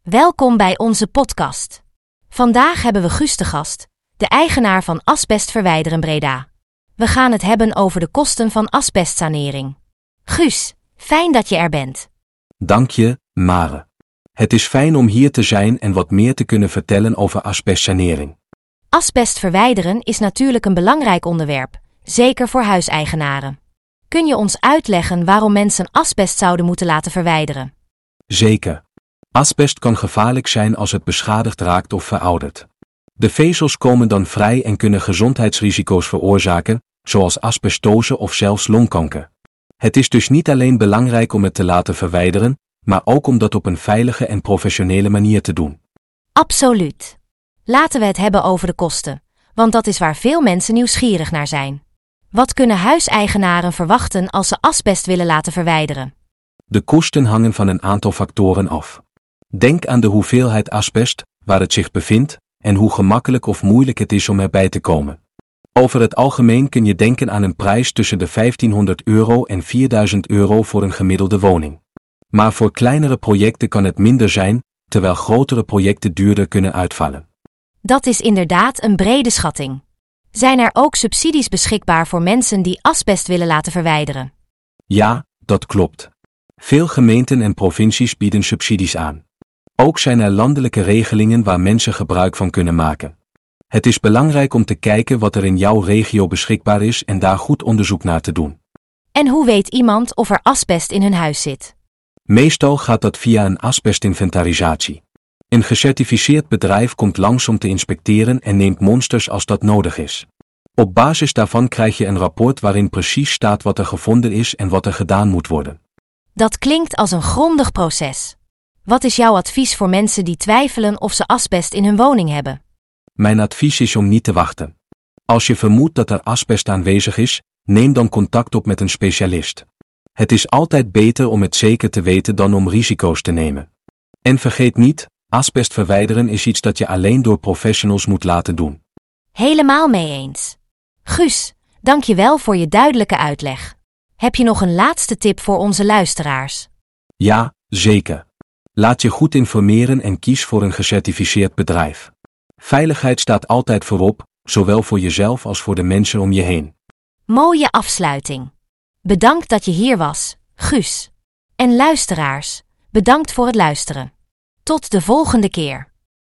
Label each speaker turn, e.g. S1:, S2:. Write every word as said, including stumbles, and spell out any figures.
S1: Welkom bij onze podcast. Vandaag hebben we Guus te gast, de eigenaar van Asbest Verwijderen Breda. We gaan het hebben over de kosten van asbestsanering. Guus, fijn dat je er bent.
S2: Dank je, Mare. Het is fijn om hier te zijn en wat meer te kunnen vertellen over asbestsanering.
S1: Asbest verwijderen is natuurlijk een belangrijk onderwerp, zeker voor huiseigenaren. Kun je ons uitleggen waarom mensen asbest zouden moeten laten verwijderen?
S2: Zeker. Asbest kan gevaarlijk zijn als het beschadigd raakt of veroudert. De vezels komen dan vrij en kunnen gezondheidsrisico's veroorzaken, zoals asbestose of zelfs longkanker. Het is dus niet alleen belangrijk om het te laten verwijderen, maar ook om dat op een veilige en professionele manier te doen.
S1: Absoluut. Laten we het hebben over de kosten, want dat is waar veel mensen nieuwsgierig naar zijn. Wat kunnen huiseigenaren verwachten als ze asbest willen laten verwijderen?
S2: De kosten hangen van een aantal factoren af. Denk aan de hoeveelheid asbest, waar het zich bevindt, en hoe gemakkelijk of moeilijk het is om erbij te komen. Over het algemeen kun je denken aan een prijs tussen de vijftienhonderd euro en vierduizend euro voor een gemiddelde woning. Maar voor kleinere projecten kan het minder zijn, terwijl grotere projecten duurder kunnen uitvallen.
S1: Dat is inderdaad een brede schatting. Zijn er ook subsidies beschikbaar voor mensen die asbest willen laten verwijderen?
S2: Ja, dat klopt. Veel gemeenten en provincies bieden subsidies aan. Ook zijn er landelijke regelingen waar mensen gebruik van kunnen maken. Het is belangrijk om te kijken wat er in jouw regio beschikbaar is en daar goed onderzoek naar te doen.
S1: En hoe weet iemand of er asbest in hun huis zit?
S2: Meestal gaat dat via een asbestinventarisatie. Een gecertificeerd bedrijf komt langs om te inspecteren en neemt monsters als dat nodig is. Op basis daarvan krijg je een rapport waarin precies staat wat er gevonden is en wat er gedaan moet worden.
S1: Dat klinkt als een grondig proces. Wat is jouw advies voor mensen die twijfelen of ze asbest in hun woning hebben?
S2: Mijn advies is om niet te wachten. Als je vermoedt dat er asbest aanwezig is, neem dan contact op met een specialist. Het is altijd beter om het zeker te weten dan om risico's te nemen. En vergeet niet, asbest verwijderen is iets dat je alleen door professionals moet laten doen.
S1: Helemaal mee eens. Guus, dank je wel voor je duidelijke uitleg. Heb je nog een laatste tip voor onze luisteraars?
S2: Ja, zeker. Laat je goed informeren en kies voor een gecertificeerd bedrijf. Veiligheid staat altijd voorop, zowel voor jezelf als voor de mensen om je heen.
S1: Mooie afsluiting. Bedankt dat je hier was, Guus. En luisteraars, bedankt voor het luisteren. Tot de volgende keer.